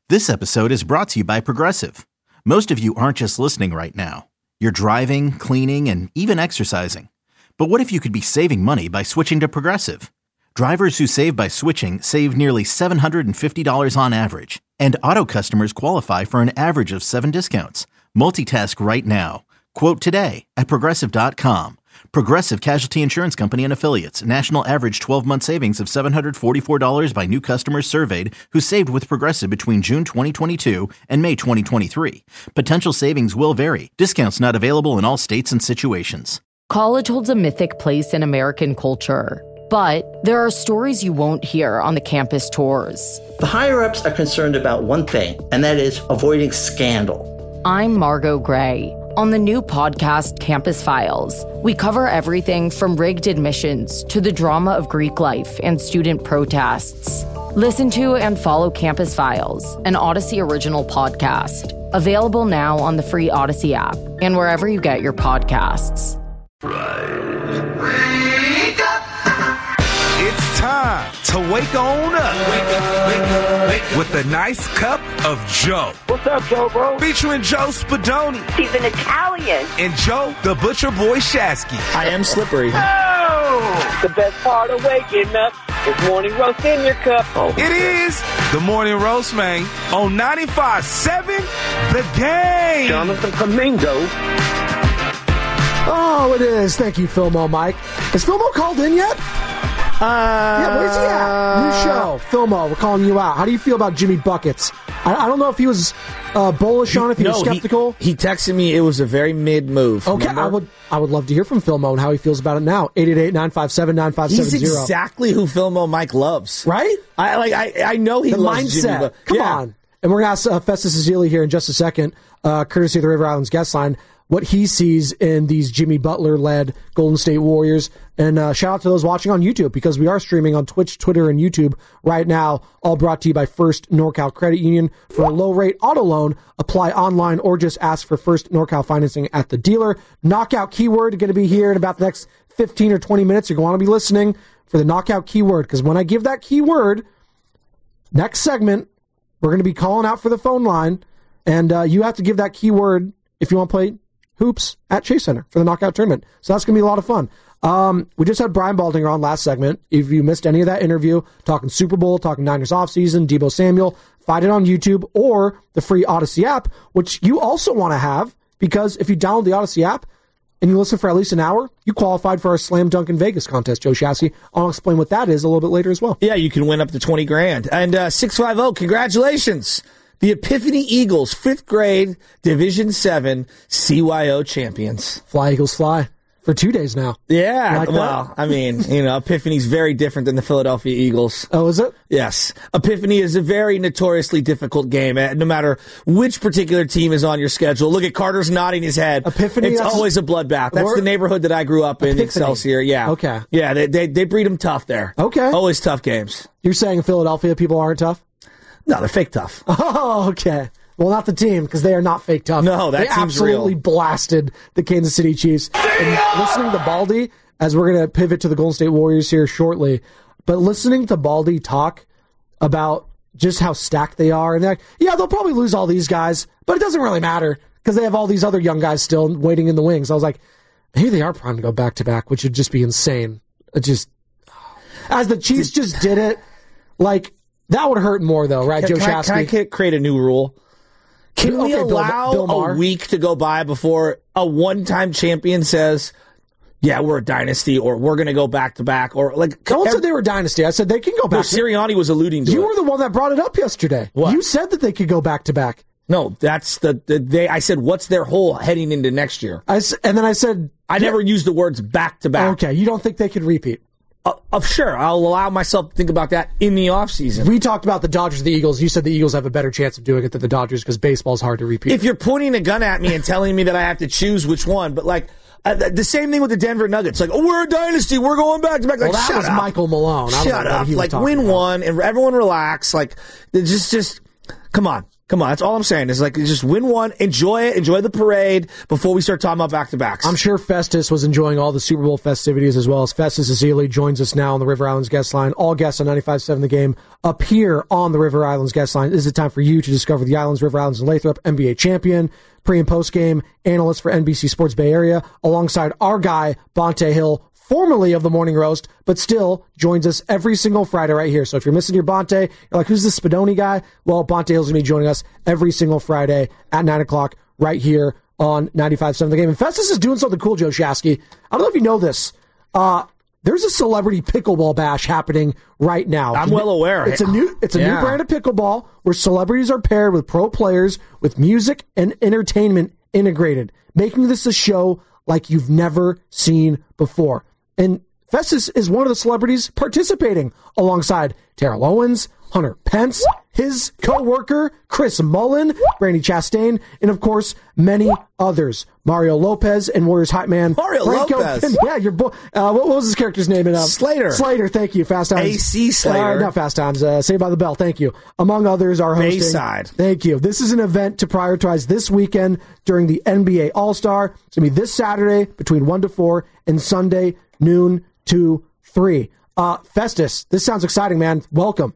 This episode is brought to you by Progressive. Most of you aren't just listening right now. You're driving, cleaning, and even exercising. But what if you could be saving money by switching to Progressive? Drivers who save by switching save nearly $750 on average. And auto customers qualify for an average of 7 discounts. Multitask right now. Quote today at Progressive.com. Progressive Casualty Insurance Company and Affiliates. National average 12-month savings of $744 by new customers surveyed who saved with Progressive between June 2022 and May 2023. Potential savings will vary. Discounts not available in all states and situations. College holds a mythic place in American culture, but there are stories you won't hear on the campus tours. The higher-ups are concerned about one thing, and that is avoiding scandal. I'm Margot Gray. On the new podcast, Campus Files, we cover everything from rigged admissions to the drama of Greek life and student protests. Listen to and follow Campus Files, an Odyssey original podcast. Available now on the free Odyssey app and wherever you get your podcasts. Wake up! It's time to wake on up. Wake up. With a nice cup of Joe. What's up, Joe, bro? Featuring Joe Spadoni. He's an Italian. And Joe, the Butcher Boy Shasky. I am slippery. Oh! The best part of waking up is morning roast in your cup. Oh. It is the Morning Roast, man, on 95.7 The Game. Jonathan Flamingo. Oh, it is. Thank you, Filmo Mike. Is Filmo called in yet? Yeah, where's he at? New show. Filmo, we're calling you out. How do you feel about Jimmy Buckets? I don't know if he was bullish on it, if he was skeptical. He texted me it was a very mid move. Okay, remember? I would love to hear from Filmo and how he feels about it now. 888-957-9570. He's exactly who Filmo Mike loves. Right? I know he the loves mindset. Jimmy. Come on. And we're going to ask Festus Ezeli here in just a second, courtesy of the River Islands guest line, what he sees in these Jimmy Butler-led Golden State Warriors. And shout out to those watching on YouTube, because we are streaming on Twitch, Twitter, and YouTube right now, all brought to you by First NorCal Credit Union. For a low-rate auto loan, apply online or just ask for First NorCal financing at the dealer. Knockout keyword going to be here in about the next 15 or 20 minutes. You're going to want to be listening for the knockout keyword, because when I give that keyword, next segment, we're going to be calling out for the phone line, and you have to give that keyword if you want to play hoops at Chase Center for the knockout tournament. So that's going to be a lot of fun. We just had Brian Baldinger on last segment. If you missed any of that interview, talking Super Bowl, talking Niners offseason, Deebo Samuel, find it on YouTube or the free Odyssey app, which you also want to have, because if you download the Odyssey app and you listen for at least an hour, you qualified for our Slam Dunk in Vegas contest, Joe Shasky. I'll explain what that is a little bit later as well. Yeah, you can win up to $20,000. And 650, congratulations. The Epiphany Eagles, 5th grade, Division 7 CYO champions. Fly, Eagles, fly. For 2 days now. Yeah, like well, I mean, Epiphany's very different than the Philadelphia Eagles. Oh, is it? Yes. Epiphany is a very notoriously difficult game, no matter which particular team is on your schedule. Look at Carter's nodding his head. Epiphany, it's always a bloodbath. That's the neighborhood that I grew up in, Excelsior. Yeah. Okay. Yeah, they breed them tough there. Okay. Always tough games. You're saying in Philadelphia people aren't tough? No, they're fake tough. Oh, okay. Well, not the team, because they are not fake tough. No, that they team's absolutely real. Blasted the Kansas City Chiefs. And listening to Baldy, as we're going to pivot to the Golden State Warriors here shortly, but listening to Baldy talk about just how stacked they are, and they're like, yeah, they'll probably lose all these guys, but it doesn't really matter, because they have all these other young guys still waiting in the wings. I was like, maybe they are primed to go back-to-back, which would just be insane. As the Chiefs just did it, like, that would hurt more, though, right, Joe Shasky? Can I create a new rule? Can we allow Bill Maher? a week to go by before a one-time champion says, yeah, we're a dynasty, or we're going to go back-to-back, or like... No one said they were a dynasty. I said they can go back. Sirianni was alluding to it. You were the one that brought it up yesterday. What? You said that they could go back-to-back. No, that's I said, what's their whole heading into next year? And then I said... I never used the words back-to-back. Okay, you don't think they could repeat? Sure, I'll allow myself to think about that in the offseason. We talked about the Dodgers, the Eagles. You said the Eagles have a better chance of doing it than the Dodgers because baseball's hard to repeat. If you're pointing a gun at me and telling me that I have to choose which one, but like the same thing with the Denver Nuggets. Like, we're a dynasty. We're going back to back. Like, well, that was up. Michael Malone. Shut up. Like, win one and everyone relax. Like, just come on. Come on, that's all I'm saying. Is like just win one, enjoy it, enjoy the parade before we start talking about back-to-backs. I'm sure Festus was enjoying all the Super Bowl festivities as well. As Festus Ezeli joins us now on the River Islands guest line. All guests on 95.7 The Game up here on the River Islands guest line. This is the time for you to discover the Islands, River Islands, and Lathrop NBA champion, pre- and post-game analyst for NBC Sports Bay Area, alongside our guy, Bonte Hill, formerly of the Morning Roast, but still joins us every single Friday right here. So if you're missing your Bonte, you're like, who's this Spadoni guy? Well, Bonte Hill's going to be joining us every single Friday at 9 o'clock right here on 95.7 The Game. And Festus is doing something cool, Joe Shasky. I don't know if you know this. There's a celebrity pickleball bash happening right now. I'm well aware. It's a new brand of pickleball where celebrities are paired with pro players with music and entertainment integrated, making this a show like you've never seen before. And Festus is one of the celebrities participating alongside Terrell Owens, Hunter Pence, his co-worker, Chris Mullen, Brandi Chastain, and of course, many others. Mario Lopez and Warriors hype man. Mario Franco Lopez. Yeah, your boy. What was his character's name? Slater. Slater, thank you. Fast Times. AC Slater. Not Fast Times. Saved by the Bell, thank you. Among others are hosting. Bayside. Thank you. This is an event to prioritize this weekend during the NBA All-Star. It's going to be this Saturday between 1 to 4 and Sunday, noon to 3. Festus, this sounds exciting, man. Welcome.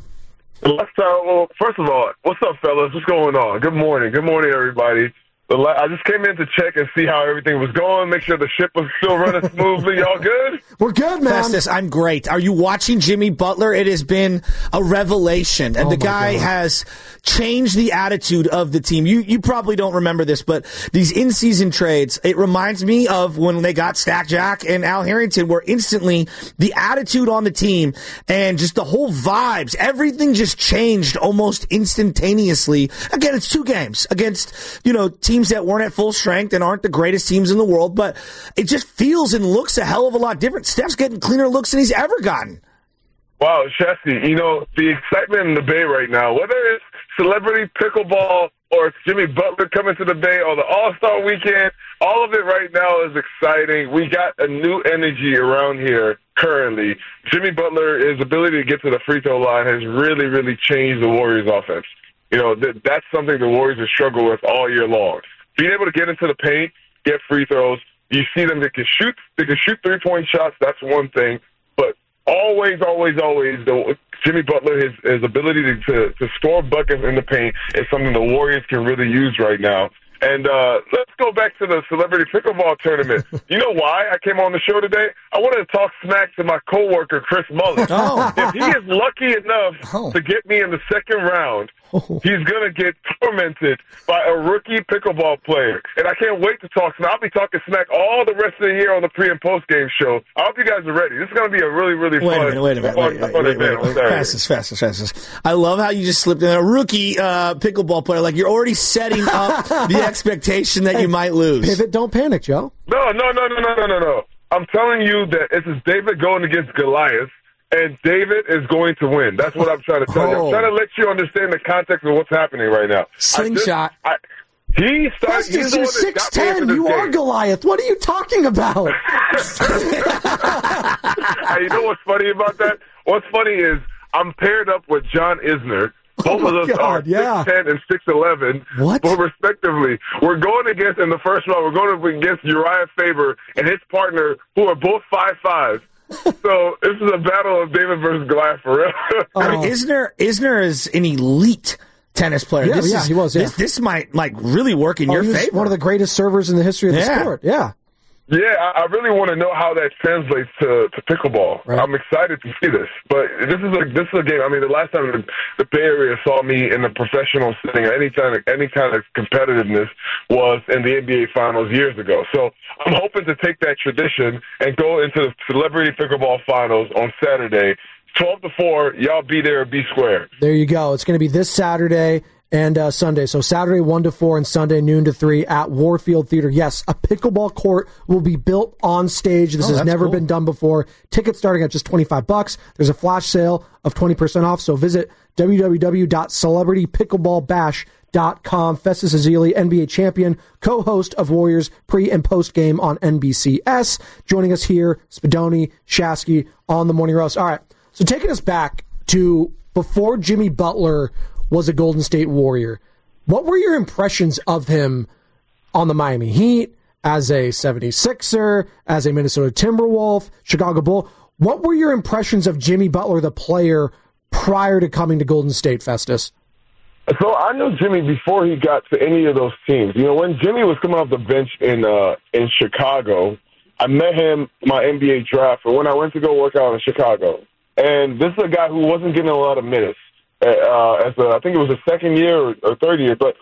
Well, first of all, what's up, fellas? What's going on? Good morning. Good morning, everybody. I just came in to check and see how everything was going, make sure the ship was still running smoothly. Y'all good? We're good, man. Festus, I'm great. Are you watching Jimmy Butler? It has been a revelation, and the guy has changed the attitude of the team. You probably don't remember this, but these in-season trades, it reminds me of when they got Stack Jack and Al Harrington, where instantly the attitude on the team and just the whole vibes, everything just changed almost instantaneously. Again, it's 2 games against, teams that weren't at full strength and aren't the greatest teams in the world, but it just feels and looks a hell of a lot different. Steph's getting cleaner looks than he's ever gotten. Wow, Shasky, the excitement in the Bay right now, whether it's celebrity pickleball or it's Jimmy Butler coming to the Bay or the All-Star weekend, all of it right now is exciting. We got a new energy around here currently. Jimmy Butler, his ability to get to the free throw line has really, really changed the Warriors' offense. That's something the Warriors have struggled with all year long. Being able to get into the paint, get free throws, you see them, they can shoot 3-point shots, that's one thing. But always, Jimmy Butler, his ability to score buckets in the paint is something the Warriors can really use right now. And let's go back to the celebrity pickleball tournament. You know why I came on the show today? I wanted to talk smack to my coworker, Chris Mullen. If he is lucky enough to get me in the second round, he's going to get tormented by a rookie pickleball player. And I can't wait to talk smack. I'll be talking smack all the rest of the year on the pre- and post-game show. I hope you guys are ready. This is going to be a really, really fun event. Fastest. I love how you just slipped in a rookie pickleball player. Like you're already setting up the expectation that you might lose. Pivot, don't panic, Joe. No. I'm telling you that this is David going against Goliath, and David is going to win. That's what I'm trying to tell you. I'm trying to let you understand the context of what's happening right now. Slingshot. He's you're 6'10". You are Goliath. What are you talking about? You know what's funny about that? What's funny is I'm paired up with John Isner. Both of us are 6'10" and 6'11", but respectively. We're going against, in the first round, we're going against Uriah Faber and his partner, who are both 5'5". So this is a battle of David versus Goliath for real. Isner is an elite tennis player. He was. This might really work in your favor. One of the greatest servers in the history of the sport. Yeah. Yeah, I really want to know how that translates to pickleball. Right. I'm excited to see this, but this is a game. I mean, the last time the Bay Area saw me in the professional setting, any kind of competitiveness was in the NBA Finals years ago. So I'm hoping to take that tradition and go into the Celebrity Pickleball Finals on Saturday, 12 to 4. Y'all be there, be square. There you go. It's going to be this Saturday and Sunday. So Saturday 1 to 4 and Sunday noon to 3 at Warfield Theater. Yes, a pickleball court will be built on stage. This has never been done before. Tickets starting at just $25. There's a flash sale of 20% off. So visit www.celebritypickleballbash.com. Festus Ezeli, NBA champion, co-host of Warriors pre- and post-game on NBCS. Joining us here, Spadoni, Shasky on the Morning Roast. All right, so taking us back to before Jimmy Butler was a Golden State Warrior. What were your impressions of him on the Miami Heat, as a 76er, as a Minnesota Timberwolf, Chicago Bull? What were your impressions of Jimmy Butler, the player, prior to coming to Golden State, Festus? So I knew Jimmy before he got to any of those teams. You know, when Jimmy was coming off the bench in Chicago, I met him my NBA draft, or when I went to go work out in Chicago. And this is a guy who wasn't getting a lot of minutes. I think it was the second year or third year. But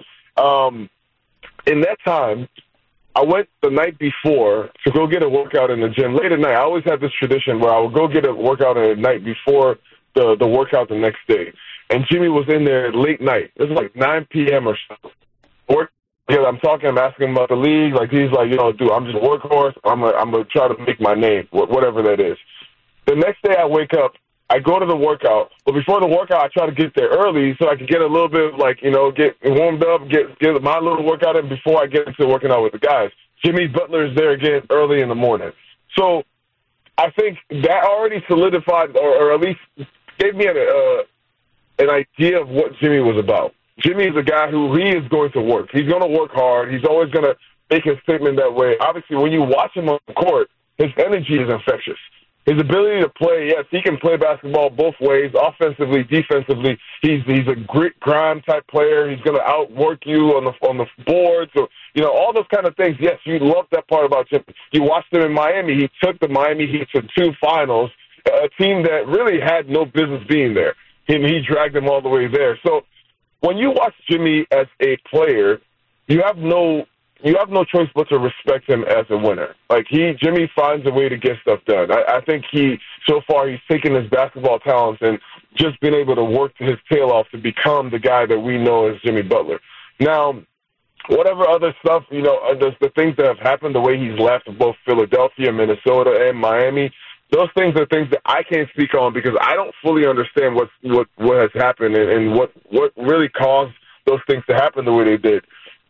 in that time, I went the night before to go get a workout in the gym. Late at night, I always had this tradition where I would go get a workout at night before the workout the next day. And Jimmy was in there late night. It was like 9 p.m. or so. I'm talking, I'm asking him about the league. Like, he's like, dude, I'm just a workhorse. I'm going to try to make my name, whatever that is. The next day I wake up, I go to the workout. But before the workout, I try to get there early so I can get a little bit of, get warmed up, get my little workout in before I get into working out with the guys. Jimmy Butler is there again early in the morning. So I think that already solidified, or at least gave me an idea of what Jimmy was about. Jimmy is a guy who he is going to work. He's going to work hard. He's always going to make his statement that way. Obviously, when you watch him on the court, his energy is infectious. His ability to play, yes, he can play basketball both ways, offensively, defensively. He's a grit, grind type player. He's going to outwork you on the boards, or all those kind of things. Yes, you love that part about Jimmy. You watched him in Miami. He took the Miami Heat to 2 finals, a team that really had no business being there. He dragged them all the way there. So when you watch Jimmy as a player, you have no choice but to respect him as a winner. Like, Jimmy finds a way to get stuff done. I think so far he's taken his basketball talents and just been able to work his tail off to become the guy that we know as Jimmy Butler. Now, whatever other stuff, the things that have happened, the way he's left both Philadelphia, Minnesota, and Miami, those things are things that I can't speak on because I don't fully understand what has happened and what really caused those things to happen the way they did.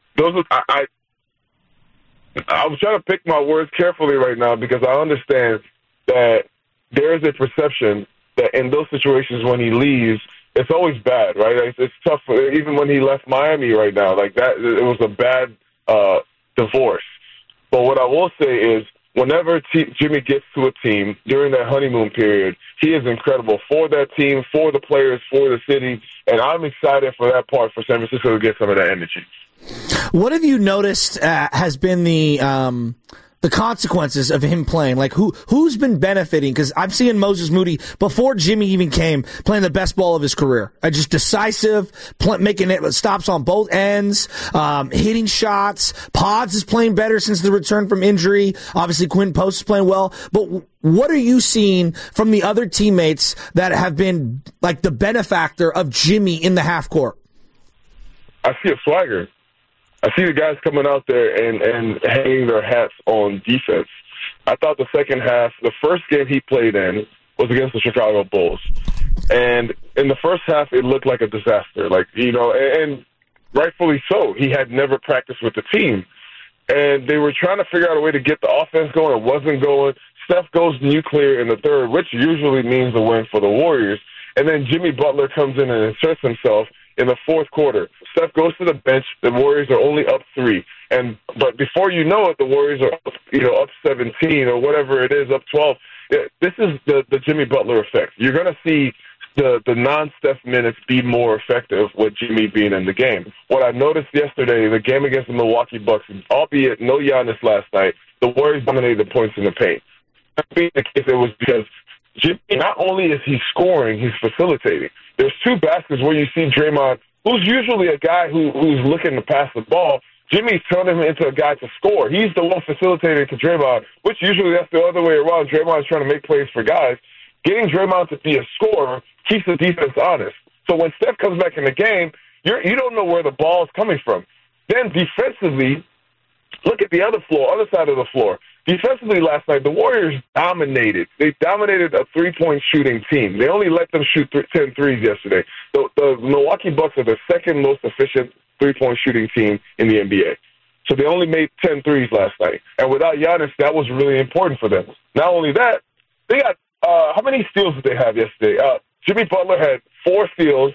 I'm trying to pick my words carefully right now because I understand that there is a perception that in those situations when he leaves, it's always bad, right? It's tough, even when he left Miami right now. Like that, it was a bad divorce. But what I will say is, whenever Jimmy gets to a team during that honeymoon period, he is incredible for that team, for the players, for the city, and I'm excited for that part for San Francisco to get some of that energy. What have you noticed has been the consequences of him playing? Like, who's been benefiting? Because I'm seeing Moses Moody, before Jimmy even came, playing the best ball of his career. Just decisive, making it stops on both ends, hitting shots. Pods is playing better since the return from injury. Obviously, Quinn Post is playing well. But what are you seeing from the other teammates that have been like the benefactor of Jimmy in the half court? I see a swagger. I see the guys coming out there and hanging their hats on defense. I thought the second half, the first game he played in was against the Chicago Bulls. And in the first half, it looked like a disaster. And rightfully so. He had never practiced with the team. And they were trying to figure out a way to get the offense going. It wasn't going. Steph goes nuclear in the third, which usually means a win for the Warriors. And then Jimmy Butler comes in and inserts himself in the fourth quarter. Steph goes to the bench. The Warriors are only up 3. But before you know it, the Warriors are up 17 or whatever it is, up 12. This is the Jimmy Butler effect. You're going to see the non-Steph minutes be more effective with Jimmy being in the game. What I noticed yesterday, the game against the Milwaukee Bucks, albeit no Giannis last night, the Warriors dominated the points in the paint. That being the case, it was because Jimmy, not only is he scoring, he's facilitating. There's 2 baskets where you see Draymond, who's usually a guy who's looking to pass the ball. Jimmy's turned him into a guy to score. He's the one facilitating to Draymond, which usually that's the other way around. Draymond's trying to make plays for guys. Getting Draymond to be a scorer keeps the defense honest. So when Steph comes back in the game, you don't know where the ball is coming from. Then defensively, look at the other side of the floor. Defensively last night, the Warriors dominated. They dominated a 3-point shooting team. They only let them shoot 10 threes yesterday. The Milwaukee Bucks are the second most efficient 3-point shooting team in the NBA. So they only made 10 threes last night. And without Giannis, that was really important for them. Not only that, they got how many steals did they have yesterday? Jimmy Butler had 4 steals,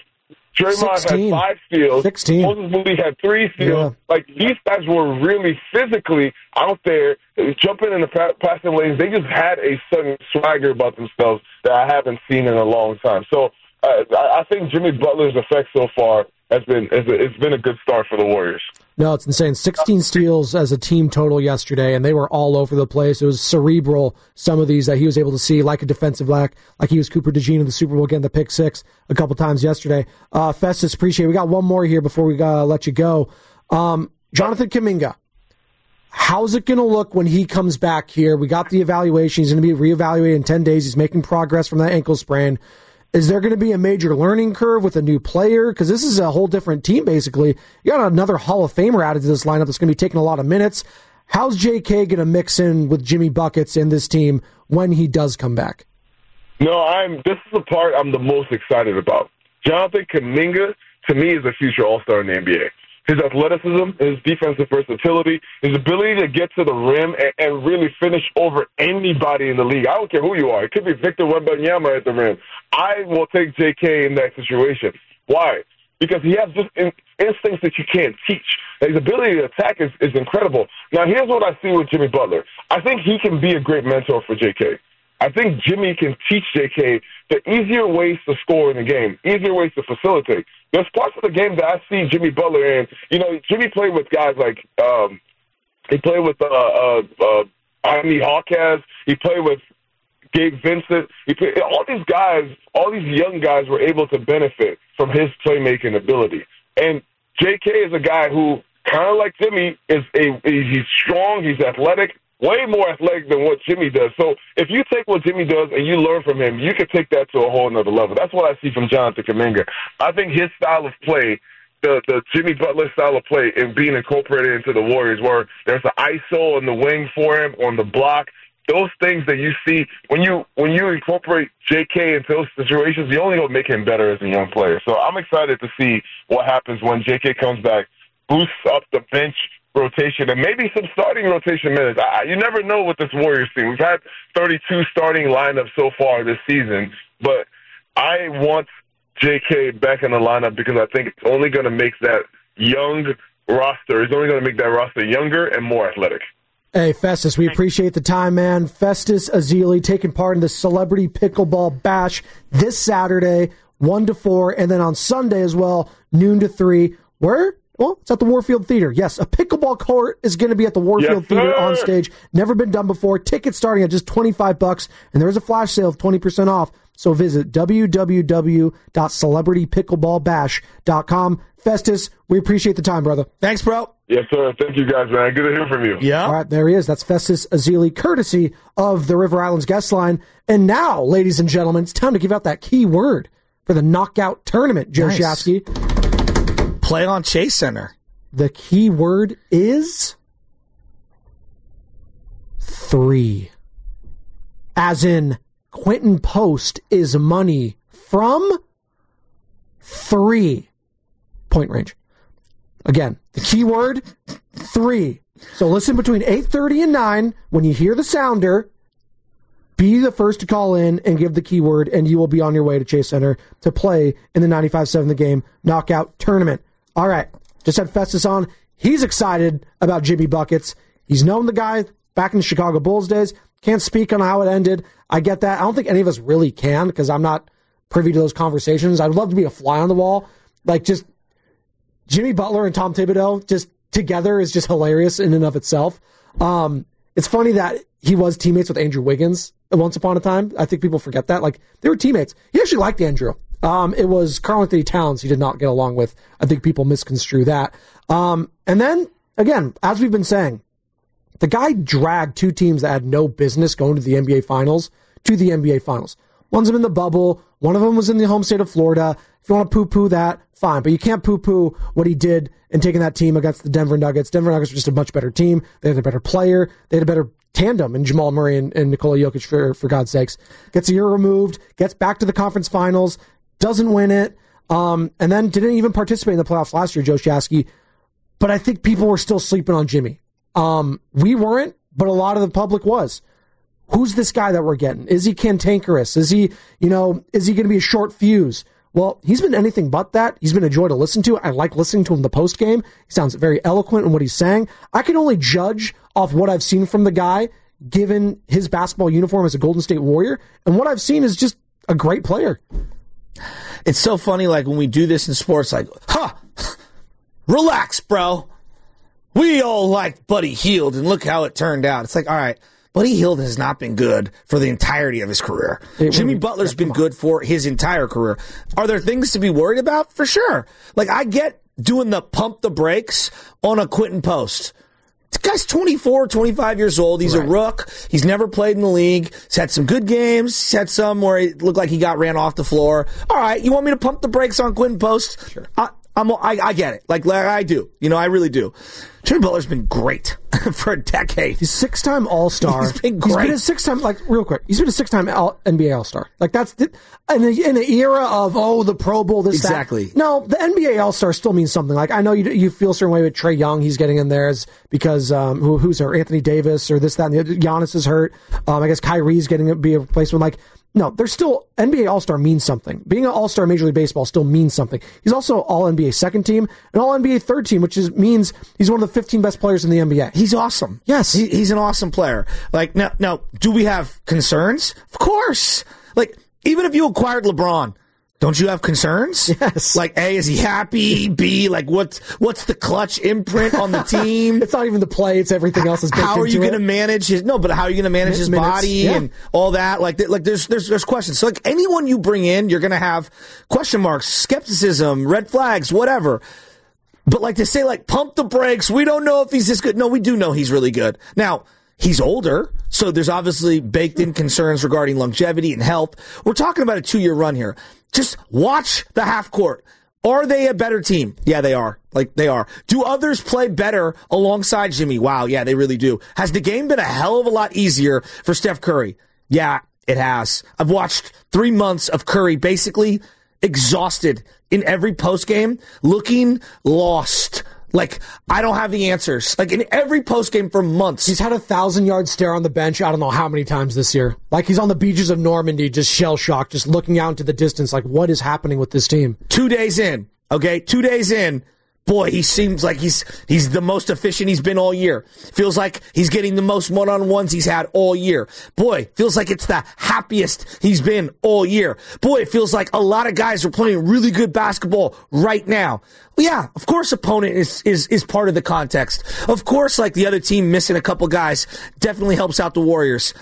Draymond had 5 steals. 16. Moses Moody had 3 steals. Yeah. Like, these guys were really physically out there, jumping in the passing lanes. They just had a certain swagger about themselves that I haven't seen in a long time. So I think Jimmy Butler's effect so far it's been a good start for the Warriors. No, it's insane. 16 steals as a team total yesterday, and they were all over the place. It was cerebral, some of these that he was able to see, like a defensive back, like he was Cooper DeJean in the Super Bowl, getting the pick 6 a couple times yesterday. Festus, appreciate it. We got one more here before we let you go. Jonathan Kuminga, how's it going to look when he comes back here? We got the evaluation. He's going to be reevaluated in 10 days. He's making progress from that ankle sprain. Is there going to be a major learning curve with a new player? Because this is a whole different team, basically. You got another Hall of Famer added to this lineup that's going to be taking a lot of minutes. How's J.K. going to mix in with Jimmy Buckets in this team when he does come back? No, this is the part I'm the most excited about. Jonathan Kuminga, to me, is a future All-Star in the NBA. His athleticism, his defensive versatility, his ability to get to the rim and really finish over anybody in the league. I don't care who you are. It could be Victor Wembanyama at the rim. I will take J.K. in that situation. Why? Because he has just instincts that you can't teach. His ability to attack is incredible. Now, here's what I see with Jimmy Butler. I think he can be a great mentor for J.K. I think Jimmy can teach J.K. the easier ways to score in the game, easier ways to facilitate. There's parts of the game that I see Jimmy Butler in. You know, Jimmy played with guys like he played with Anthony Hawkins. He played with Gabe Vincent. All these guys, all these young guys were able to benefit from his playmaking ability. And J.K. is a guy who, kind of like Jimmy, he's strong, he's athletic, way more athletic than what Jimmy does. So if you take what Jimmy does and you learn from him, you can take that to a whole nother level. That's what I see from Jonathan Kuminga. I think his style of play, the Jimmy Butler style of play, is being incorporated into the Warriors, where there's an ISO on the wing for him, on the block. Those things that you see, when you incorporate J.K. into those situations, you only going to make him better as a young player. So I'm excited to see what happens when J.K. comes back, boosts up the bench rotation, and maybe some starting rotation minutes. You never know with this Warriors team. We've had 32 starting lineups so far this season, but I want J.K. back in the lineup because I think it's only going to make that young roster, it's only going to make that roster younger and more athletic. Hey, Festus, we appreciate the time, man. Festus Ezeli taking part in the Celebrity Pickleball Bash this Saturday, 1 to 4, and then on Sunday as well, noon to 3. Where? Well, it's at the Warfield Theater. Yes, a pickleball court is going to be at the Warfield Theater on stage. Never been done before. Tickets starting at just $25, and there's a flash sale of 20% off. So visit www.celebritypickleballbash.com. Festus, we appreciate the time, brother. Thanks, bro. Yes, sir. Thank you, guys, man. Good to hear from you. Yeah. All right, there he is. That's Festus Ezeli, courtesy of the River Islands guest line. And now, ladies and gentlemen, it's time to give out that key word for the knockout tournament, Joe Shasky. Play on Chase Center. The key word is 3. As in, Quentin Post is money from 3-point range. Again, the key word, 3. So listen between 8:30 and 9. When you hear the sounder, be the first to call in and give the keyword, and you will be on your way to Chase Center to play in the 95-7 The Game knockout tournament. All right, just had Festus on. He's excited about Jimmy Buckets. He's known the guy back in the Chicago Bulls days. Can't speak on how it ended. I get that. I don't think any of us really can because I'm not privy to those conversations. I'd love to be a fly on the wall. Like, just Jimmy Butler and Tom Thibodeau just together is just hilarious in and of itself. It's funny that he was teammates with Andrew Wiggins once upon a time. I think people forget that. Like, they were teammates. He actually liked Andrew. It was Karl Anthony Towns he did not get along with. I think people misconstrue that. And then, again, as we've been saying, the guy dragged 2 teams that had no business going to the NBA Finals to the NBA Finals. One's in the bubble. One of them was in the home state of Florida. If you want to poo-poo that, fine. But you can't poo-poo what he did in taking that team against the Denver Nuggets. Denver Nuggets were just a much better team. They had a better player. They had a better tandem in Jamal Murray and Nikola Jokic, for God's sakes. Gets a year removed, gets back to the conference finals, doesn't win it, and then didn't even participate in the playoffs last year, Joe Shasky. But I think people were still sleeping on Jimmy. We weren't, but a lot of the public was. Who's this guy that we're getting? Is he cantankerous? Is he going to be a short fuse? Well, he's been anything but that. He's been a joy to listen to. I like listening to him in the post-game. He sounds very eloquent in what he's saying. I can only judge off what I've seen from the guy, given his basketball uniform as a Golden State Warrior, and what I've seen is just a great player. It's so funny, like, when we do this in sports, like, relax, bro. We all liked Buddy Hield, and look how it turned out. It's like, all right, Buddy Hield has not been good for the entirety of his career. Jimmy Butler's been good for his entire career. Are there things to be worried about? For sure. Like, I get doing the pump the brakes on a Quentin Post. This guy's 24, 25 years old. He's a rook. He's never played in the league. He's had some good games. He's had some where it looked like he got ran off the floor. All right, you want me to pump the brakes on Quentin Post? Sure. I get it. Like I do. I really do. Jimmy Butler's been great for a decade. He's a 6-time All-Star. He's been great. He's been a 6-time, real quick, he's been a 6-time NBA All-Star. That's in the era of, the Pro Bowl, this, exactly. That. No, the NBA All-Star still means something. I know you feel a certain way with Trae Young. He's getting in there because, who's there? Anthony Davis or this, that, and the other. Giannis is hurt. I guess Kyrie's getting to be a replacement. No, there's still NBA All-Star means something. Being an All-Star in Major League Baseball still means something. He's also All-NBA second team and All-NBA third team, which means he's one of the 15 best players in the NBA. He's awesome. Yes. He's an awesome player. Now, do we have concerns? Of course. Even if you acquired LeBron, don't you have concerns? Yes. A, is he happy? B, what's the clutch imprint on the team? It's not even the play, it's everything else is baked into it. How are you going to manage his body and all that? There's questions. So anyone you bring in, you're going to have question marks, skepticism, red flags, whatever. But to say pump the brakes, we don't know if he's this good. No, we do know he's really good. Now, he's older, so there's obviously baked in concerns regarding longevity and health. We're talking about a 2-year run here. Just watch the half court. Are they a better team? Yeah, they are. They are. Do others play better alongside Jimmy? Wow, yeah, they really do. Has the game been a hell of a lot easier for Steph Curry? Yeah, it has. I've watched 3 months of Curry basically exhausted in every postgame, looking lost. I don't have the answers. In every postgame for months. He's had a 1,000-yard stare on the bench, I don't know how many times this year. He's on the beaches of Normandy, just shell-shocked, just looking out into the distance, what is happening with this team? 2 days in, okay? 2 days in, boy, he seems like he's the most efficient he's been all year. Feels like he's getting the most one-on-ones he's had all year. Boy, feels like it's the happiest he's been all year. Boy, it feels like a lot of guys are playing really good basketball right now. Well, yeah, of course opponent is part of the context. Of course, the other team missing a couple guys definitely helps out the Warriors.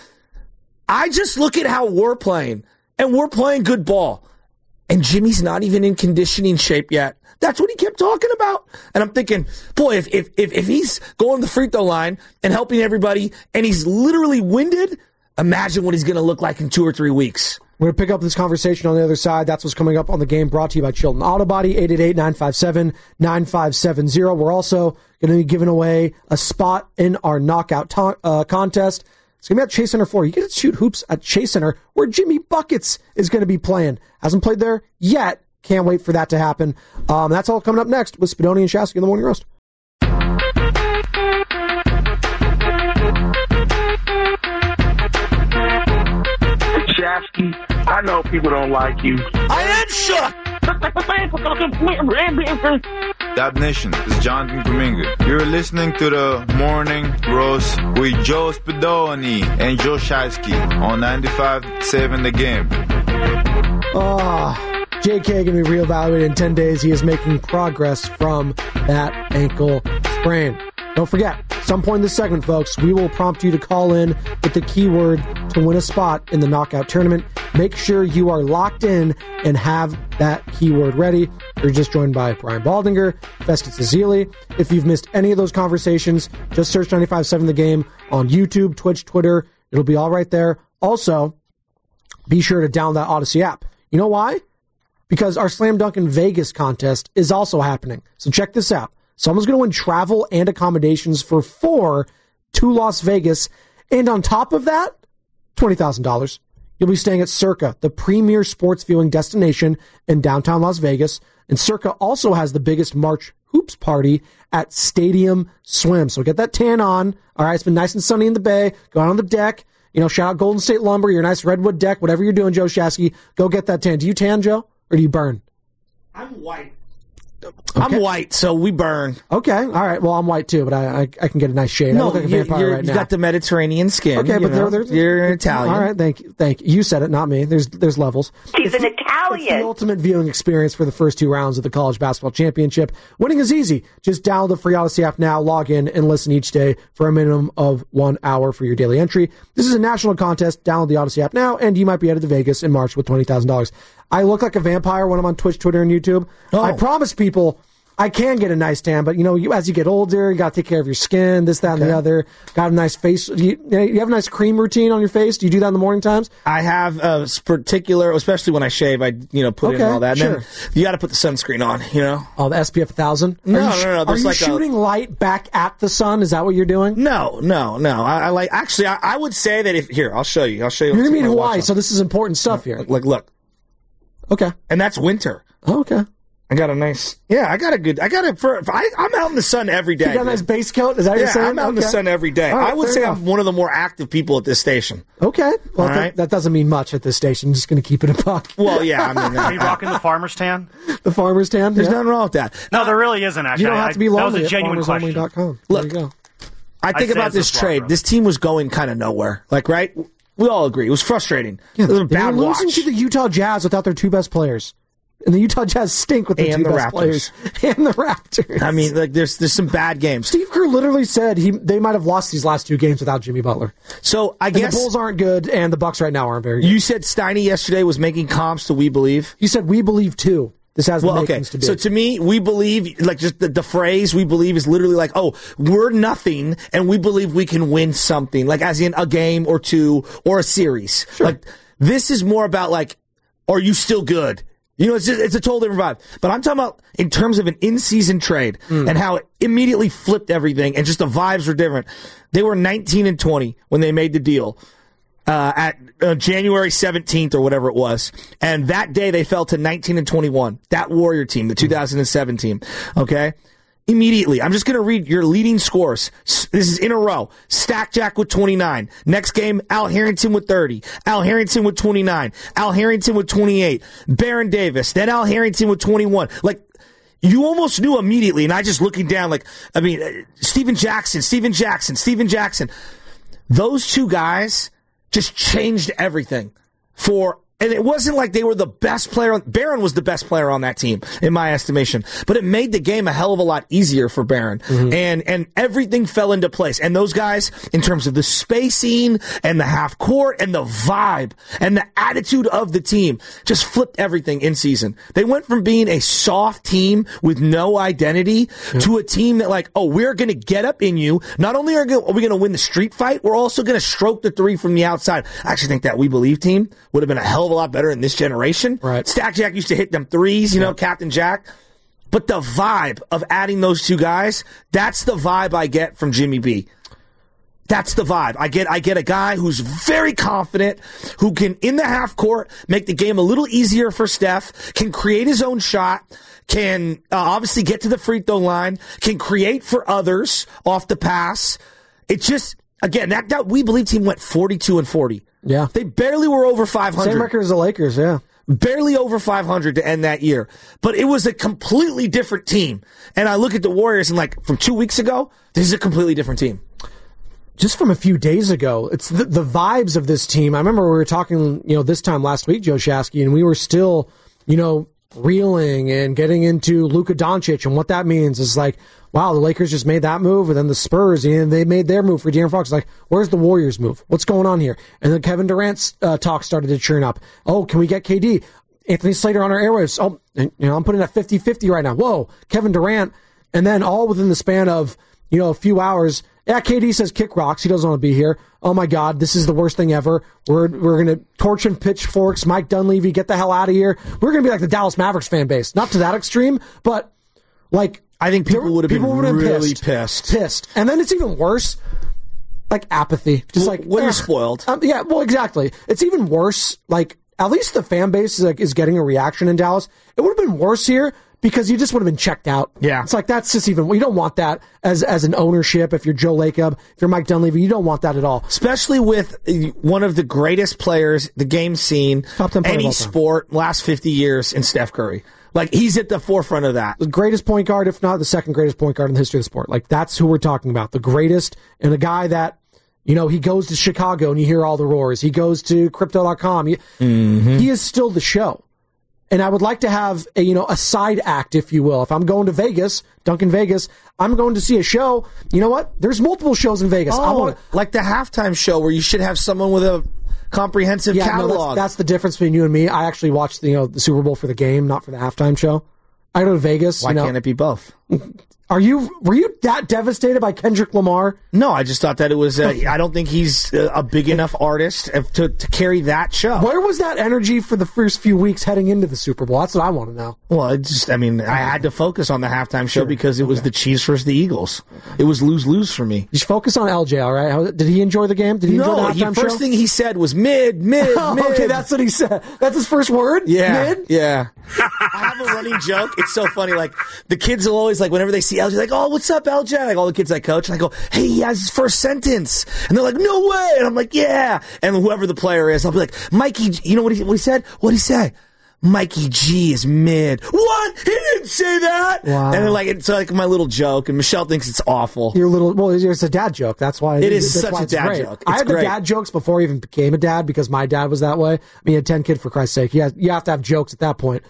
I just look at how we're playing, and we're playing good ball. And Jimmy's not even in conditioning shape yet. That's what he kept talking about. And I'm thinking, boy, if he's going to the free throw line and helping everybody and he's literally winded, imagine what he's going to look like in 2 or 3 weeks. We're going to pick up this conversation on the other side. That's what's coming up on the game, brought to you by Chilton Auto Body, 888-957-9570. We're also going to be giving away a spot in our knockout contest. It's going to be at Chase Center 4. You get to shoot hoops at Chase Center, where Jimmy Buckets is going to be playing. Hasn't played there yet. Can't wait for that to happen. That's all coming up next with Spadoni and Shasky in the Morning Roast. Shasky, I know people don't like you. I am shook! Dub Nation, this is Jonathan Kuminga. You're listening to the Morning Roast with Joe Spadoni and Joe Shasky on 95.7 The Game. JK going to be reevaluated in 10 days. He is making progress from that ankle sprain. Don't forget, at some point in this segment, folks, we will prompt you to call in with the keyword to win a spot in the knockout tournament. Make sure you are locked in and have that keyword ready. You're just joined by Brian Baldinger, Festus Ezeli. If you've missed any of those conversations, just search 95.7 The Game on YouTube, Twitch, Twitter. It'll be all right there. Also, be sure to download that Odyssey app. You know why? Because our Slam Dunk in Vegas contest is also happening. So check this out. Someone's going to win travel and accommodations for 4 to Las Vegas. And on top of that, $20,000. You'll be staying at Circa, the premier sports viewing destination in downtown Las Vegas. And Circa also has the biggest March hoops party at Stadium Swim. So get that tan on. All right, it's been nice and sunny in the Bay. Go out on the deck. Shout out Golden State Lumber, your nice redwood deck, whatever you're doing, Joe Shasky. Go get that tan. Do you tan, Joe? or do you burn? I'm white. Okay. I'm white, so we burn. Okay, all right. Well, I'm white too, but I can get a nice shade. I look like a vampire right now. You got the Mediterranean skin. Okay, but you're an Italian. All right, thank you. You said it, not me. There's levels. He's an Italian. It's the ultimate viewing experience for the first 2 rounds of the College Basketball Championship. Winning is easy. Just download the free Odyssey app now, log in, and listen each day for a minimum of 1 hour for your daily entry. This is a national contest. Download the Odyssey app now, and you might be headed to Vegas in March with $20,000. I look like a vampire when I'm on Twitch, Twitter, and YouTube. Oh. I promise people I can get a nice tan, but as you get older, you got to take care of your skin, this, that, and the other. Got a nice face. You have a nice cream routine on your face. Do you do that in the morning times? I have a particular, especially when I shave, I put in all that. And then you got to put the sunscreen on. Oh, the SPF 1000. No. Are you shooting light back at the sun? Is that what you're doing? No. I would say that I'll show you. You're gonna be in Hawaii, so this is important stuff here. Look. Okay. And that's winter. Oh, okay. I'm out in the sun every day. You got a nice base coat? Is that what you're saying? I'm out in the sun every day. Right, I would say I'm one of the more active people at this station. Okay. Well, that doesn't mean much at this station. I'm just going to keep it a buck. Well, yeah. Are you rocking the farmer's tan? The farmer's tan? There's nothing wrong with that. No, there really isn't, actually. You don't have to be lonely. That was a genuine question. Look, I think about this trade. This team was going kind of nowhere. Right? We all agree. It was frustrating. Yeah, it was a bad watch. Losing to the Utah Jazz without their 2 best players. And the Utah Jazz stink with the 2 best players. And the Raptors. I mean, there's some bad games. Steve Kerr literally said they might have lost these last 2 games without Jimmy Butler. So I guess the Bulls aren't good, and the Bucks right now aren't very good. You said Steiny yesterday was making comps to We Believe. You said We Believe too. This has the makings to be. So to me, we believe, just the phrase we believe is literally we're nothing, and we believe we can win something, as in a game or 2 or a series. Sure. This is more about are you still good? It's a total different vibe. But I'm talking about in terms of an in-season trade and how it immediately flipped everything and just the vibes were different. They were 19-20 when they made the deal at January 17th or whatever it was. And that day they fell to 19-21. That Warrior team, the 2007 team. Okay? Immediately, I'm just going to read your leading scores. This is in a row. Stack Jack with 29. Next game, Al Harrington with 30. Al Harrington with 29. Al Harrington with 28. Baron Davis. Then Al Harrington with 21. You almost knew immediately, and I just looking down, Steven Jackson. Those 2 guys just changed everything and it wasn't like they were the best player. Baron was the best player on that team, in my estimation. But it made the game a hell of a lot easier for Baron. Mm-hmm. And everything fell into place. And those guys, in terms of the spacing and the half court and the vibe and the attitude of the team, just flipped everything in season. They went from being a soft team with no identity to a team that we're going to get up in you. Not only are we going to win the street fight, we're also going to stroke the 3 from the outside. I actually think that We Believe team would have been a hell of a lot better in this generation. Right. Stack Jack used to hit them 3s, Captain Jack. But the vibe of adding those 2 guys, that's the vibe I get from Jimmy B. That's the vibe. I get a guy who's very confident, who can, in the half court, make the game a little easier for Steph, can create his own shot, can obviously get to the free throw line, can create for others off the pass. It just, again, that We Believe team went 42-40. Yeah. They barely were over 500. Same record as the Lakers, yeah. Barely over 500 to end that year. But it was a completely different team. And I look at the Warriors and from 2 weeks ago, this is a completely different team. Just from a few days ago, it's the vibes of this team. I remember we were talking, this time last week, Joe Shasky, and we were still, reeling and getting into Luka Doncic and what that means is wow, the Lakers just made that move, and then the Spurs, and they made their move for De'Aaron Fox. Where's the Warriors move? What's going on here? And then Kevin Durant's talk started to churn up. Oh, can we get KD? Anthony Slater on our airwaves. Oh, I'm putting at 50-50 right now. Whoa, Kevin Durant. And then all within the span of, a few hours, KD says kick rocks. He doesn't want to be here. Oh my God, this is the worst thing ever. We're going to torch and pitchforks. Mike Dunleavy, get the hell out of here. We're going to be like the Dallas Mavericks fan base. Not to that extreme, but I think people would have been really pissed. And then it's even worse, apathy. Just when you're spoiled. Yeah, well, exactly. It's even worse, at least the fan base is getting a reaction in Dallas. It would have been worse here because you just would have been checked out. Yeah. It's like, that's just even, you don't want that as an ownership. If you're Joe Lacob, if you're Mike Dunleavy, you don't want that at all. Especially with one of the greatest players the game's seen, any sport, last 50 years in Steph Curry. Like, he's at the forefront of that. The greatest point guard, if not the second greatest point guard in the history of the sport. Like, that's who we're talking about. The greatest, and a guy that, you know, he goes to Chicago and you hear all the roars. He goes to Crypto.com. He is still the show. And I would like to have a side act, if you will. If I'm going to Vegas, Duncan Vegas, I'm going to see a show. You know what? There's multiple shows in Vegas. Like the halftime show where you should have someone with a comprehensive catalog. No, that's the difference between you and me. I actually watched the Super Bowl for the game, not for the halftime show. I go to Vegas. Why can't it be both? Were you that devastated by Kendrick Lamar? No, I just thought that it was. I don't think he's a big enough artist to carry that show. Where was that energy for the first few weeks heading into the Super Bowl? That's what I want to know. Well, I had to focus on the halftime show because it was the Chiefs versus the Eagles. It was lose for me. You should focus on LJ, all right? Did he enjoy the game? Did he enjoy the halftime show? First thing he said was mid. Okay, that's what he said. That's his first word? Yeah. Mid? Yeah. I have a running joke. It's so funny. Like, the kids will always, like, whenever they see LJ, like, oh, what's up, LJ? Like, all the kids I coach, and I go, hey, he has his first sentence. And they're like, no way. And I'm like, yeah. And whoever the player is, I'll be like, Mikey, you know what he said? What'd he say? Mikey G is mid. What? He didn't say that. Wow. And then, it's like my little joke, and Michelle thinks it's awful. It's a dad joke. That's why it is such a dad joke. I had the dad jokes before I even became a dad because my dad was that way. I mean, he had 10 kids, for Christ's sake. You have to have jokes at that point.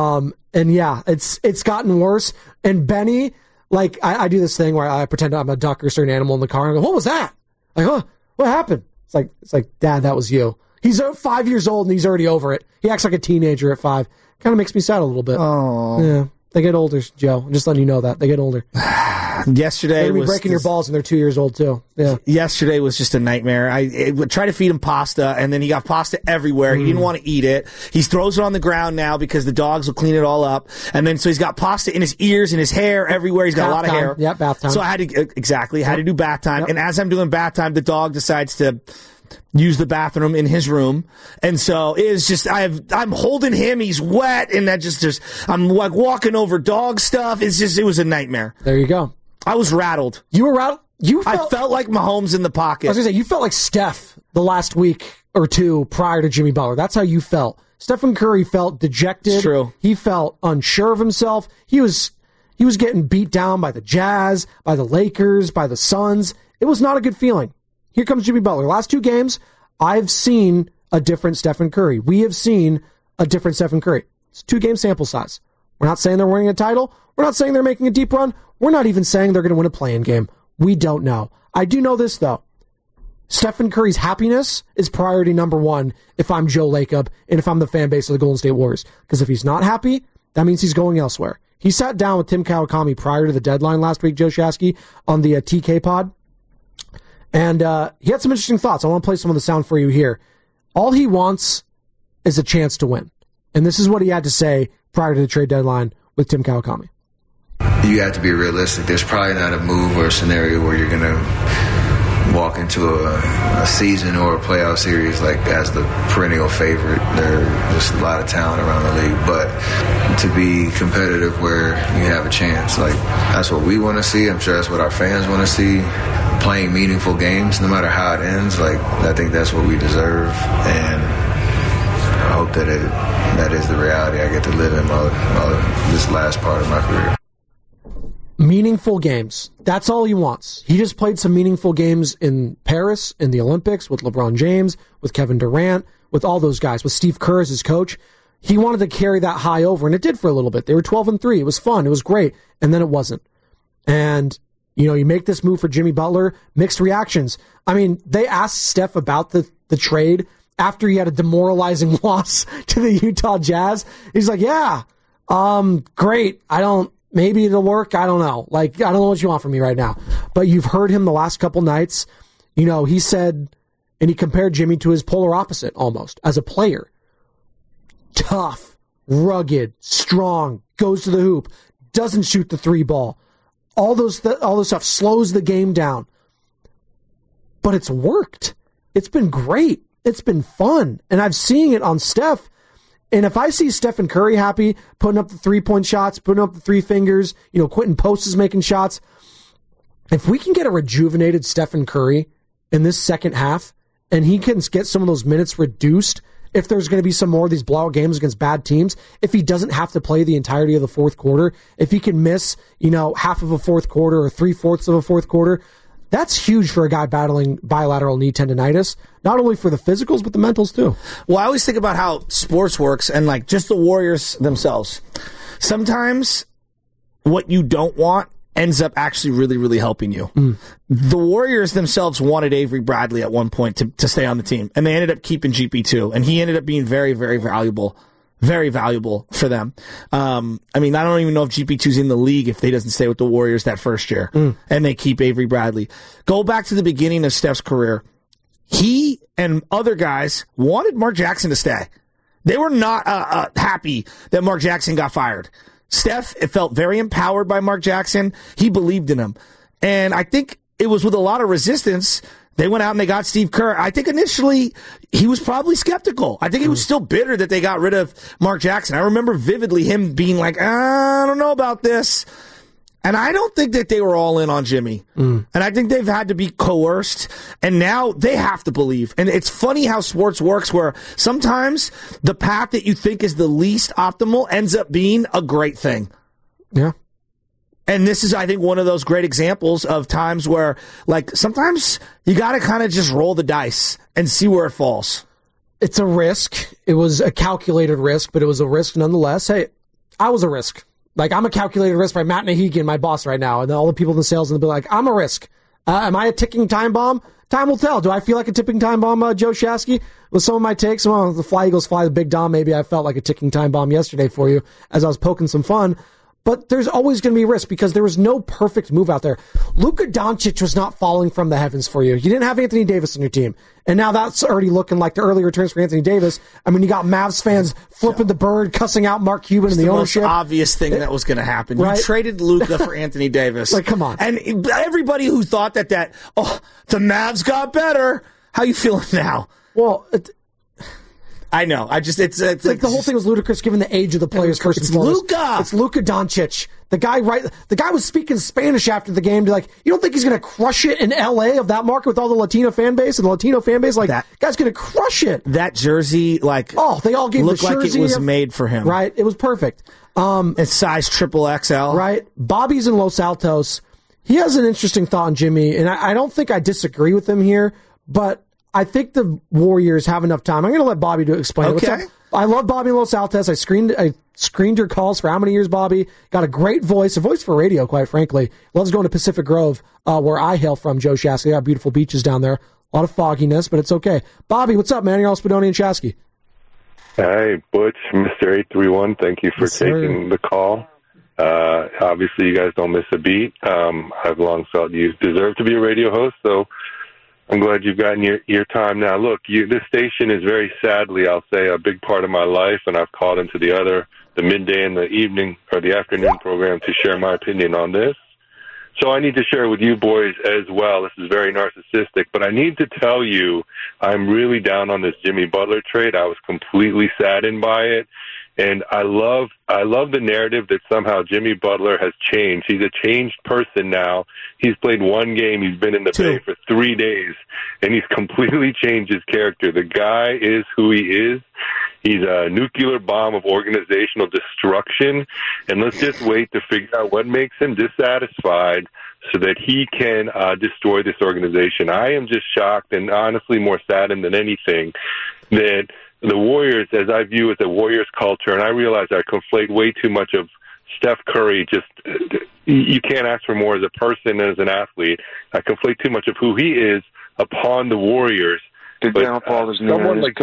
And yeah, it's gotten worse. And Benny, like, I do this thing where I pretend I'm a duck or a certain animal in the car and I go, what was that? Like, oh, what happened? It's like, Dad, that was you. He's 5 years old and he's already over it. He acts like a teenager at 5. Kind of makes me sad a little bit. Oh. Yeah. They get older, Joe. I'm just letting you know that. They get older. Yesterday they're going to be breaking your balls when they're 2 years old, too. Yeah. Yesterday was just a nightmare. I would try to feed him pasta, and then he got pasta everywhere. He didn't want to eat it. He throws it on the ground now because the dogs will clean it all up. And then so he's got pasta in his ears and his hair everywhere. He's got a lot of hair. Yeah, bath time. So I had to do bath time. Yep. And as I'm doing bath time, the dog decides to use the bathroom in his room. And so it is just, I'm holding him, he's wet, and I'm like walking over dog stuff. It was a nightmare. There you go. I was rattled. You were rattled? I felt like Mahomes in the pocket. I was going to say, you felt like Steph the last week or two prior to Jimmy Butler. That's how you felt. Stephen Curry felt dejected. It's true. He felt unsure of himself. He was getting beat down by the Jazz, by the Lakers, by the Suns. It was not a good feeling. Here comes Jimmy Butler. Last 2 games, I've seen a different Stephen Curry. We have seen a different Stephen Curry. It's 2-game sample size. We're not saying they're winning a title. We're not saying they're making a deep run. We're not even saying they're going to win a play-in game. We don't know. I do know this, though. Stephen Curry's happiness is priority number 1 if I'm Joe Lacob and if I'm the fan base of the Golden State Warriors. Because if he's not happy, that means he's going elsewhere. He sat down with Tim Kawakami prior to the deadline last week, Joe Shasky, on the TK pod. And he had some interesting thoughts. I want to play some of the sound for you here. All he wants is a chance to win. And this is what he had to say prior to the trade deadline with Tim Kawakami. You have to be realistic. There's probably not a move or a scenario where you're going to walk into a season or a playoff series like as the perennial favorite. There's a lot of talent around the league. But to be competitive where you have a chance, like that's what we want to see. I'm sure that's what our fans want to see. Playing meaningful games, no matter how it ends, like I think that's what we deserve, and I hope that is the reality I get to live in this last part of my career. Meaningful games. That's all he wants. He just played some meaningful games in Paris, in the Olympics, with LeBron James, with Kevin Durant, with all those guys, with Steve Kerr as his coach. He wanted to carry that high over, and it did for a little bit. They were 12-3. It was fun. It was great. And then it wasn't. And you make this move for Jimmy Butler, mixed reactions. I mean, they asked Steph about the trade after he had a demoralizing loss to the Utah Jazz. He's like, yeah, great. Maybe it'll work. I don't know. Like, I don't know what you want from me right now. But you've heard him the last couple nights. He said, and he compared Jimmy to his polar opposite almost as a player. Tough, rugged, strong, goes to the hoop, doesn't shoot the 3 ball. All those stuff slows the game down. But it's worked. It's been great. It's been fun. And I've seen it on Steph. And if I see Stephen Curry happy, putting up the 3-point shots, putting up the 3 fingers, Quentin Post is making shots. If we can get a rejuvenated Stephen Curry in this second half, and he can get some of those minutes reduced, if there's going to be some more of these blowout games against bad teams, if he doesn't have to play the entirety of the fourth quarter, if he can miss, half of a fourth quarter or 3/4 of a fourth quarter, that's huge for a guy battling bilateral knee tendonitis, not only for the physicals, but the mentals too. Well, I always think about how sports works and like just the Warriors themselves. Sometimes what you don't want ends up actually really, really helping you. The Warriors themselves wanted Avery Bradley at one point to stay on the team, and they ended up keeping GP2, and he ended up being very, very valuable. Very valuable for them. I don't even know if GP2's in the league if he doesn't stay with the Warriors that first year, and they keep Avery Bradley. Go back to the beginning of Steph's career. He and other guys wanted Mark Jackson to stay. They were not happy that Mark Jackson got fired. Steph felt very empowered by Mark Jackson. He believed in him. And I think it was with a lot of resistance they went out and they got Steve Kerr. I think initially he was probably skeptical. I think he was still bitter that they got rid of Mark Jackson. I remember vividly him being like, I don't know about this. And I don't think that they were all in on Jimmy. And I think they've had to be coerced. And now they have to believe. And it's funny how sports works where sometimes the path that you think is the least optimal ends up being a great thing. Yeah. And this is, I think, one of those great examples of times where, like, sometimes you got to kind of just roll the dice and see where it falls. It's a risk. It was a calculated risk, but it was a risk nonetheless. Hey, I was a risk. Like, I'm a calculated risk by Matt Nahigian, my boss right now, and all the people in the sales, and they'll be like, I'm a risk. Am I a ticking time bomb? Time will tell. Do I feel like a ticking time bomb, Joe Shasky? With some of my takes, well, the Fly Eagles fly the Big Dom, maybe I felt like a ticking time bomb yesterday for you as I was poking some fun. But there's always going to be risk because there was no perfect move out there. Luka Doncic was not falling from the heavens for you. You didn't have Anthony Davis on your team. And now that's already looking like the early returns for Anthony Davis. I mean, you got Mavs fans flipping the bird, cussing out Mark Cuban and the ownership. Most obvious thing that was going to happen. Right? You traded Luka for Anthony Davis. Like, come on. And everybody who thought that the Mavs got better, how you feeling now? Well, I know. It's like the whole thing was ludicrous given the age of the players first and foremost. It's Luka Doncic. The guy was speaking Spanish after the game. Like, you don't think he's going to crush it in LA of that market with all the Latino fan base and the Latino fan base? Like, that guy's going to crush it. That jersey, they all gave looked the jersey like it was made for him. Right. It was perfect. It's size XXL. Right. Bobby's in Los Altos. He has an interesting thought on Jimmy, and I don't think I disagree with him here, but I think the Warriors have enough time. I'm going to let Bobby explain. Okay. I love Bobby in Los Altos. I screened your calls for how many years, Bobby? Got a great voice, a voice for radio, quite frankly. Loves going to Pacific Grove, where I hail from, Joe Shasky. They got beautiful beaches down there. A lot of fogginess, but it's okay. Bobby, what's up, man? You're all Spadoni and Shasky. Hey, Butch, Mr. 831. Thank you for taking the call. Obviously, you guys don't miss a beat. I've long felt you deserve to be a radio host, so I'm glad you've gotten your time now. Look, this station is very sadly, I'll say, a big part of my life, and I've called into the midday and the evening or the afternoon program to share my opinion on this. So I need to share with you boys as well. This is very narcissistic, but I need to tell you I'm really down on this Jimmy Butler trade. I was completely saddened by it. And I love the narrative that somehow Jimmy Butler has changed. He's a changed person now. He's played one game. He's been in the Bay for 3 days, and he's completely changed his character. The guy is who he is. He's a nuclear bomb of organizational destruction, and let's just wait to figure out what makes him dissatisfied so that he can destroy this organization. I am just shocked and honestly more saddened than anything that the Warriors, as I view as a Warriors culture, and I realize I conflate way too much of Steph Curry. Just you can't ask for more as a person and as an athlete. I conflate too much of who he is upon the Warriors. But someone like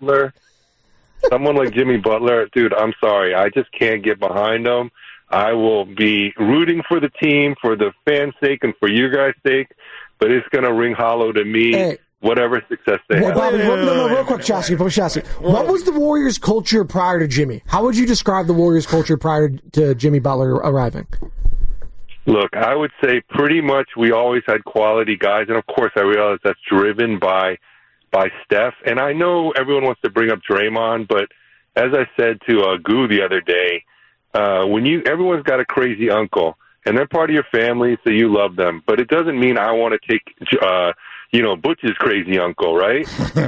Jimmy Butler, dude, I'm sorry. I just can't get behind him. I will be rooting for the team, for the fans' sake, and for you guys' sake, but it's going to ring hollow to me. Hey. Whatever success they have. Bobby, real quick, Shasky. What was the Warriors' culture prior to Jimmy? How would you describe the Warriors' culture prior to Jimmy Butler arriving? Look, I would say pretty much we always had quality guys, and of course I realize that's driven by Steph. And I know everyone wants to bring up Draymond, but as I said to Goo the other day, everyone's got a crazy uncle, and they're part of your family, so you love them. But it doesn't mean I want to take, Butch's crazy uncle, right?